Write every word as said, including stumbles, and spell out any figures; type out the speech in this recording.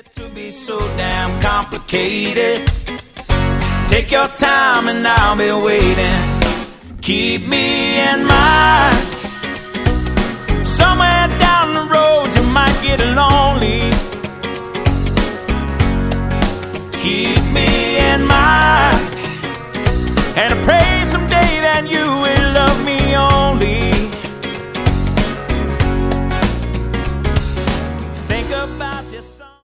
To be so damn complicated. Take your time and I'll be waiting. Keep me in mind. Somewhere down the road you might get lonely.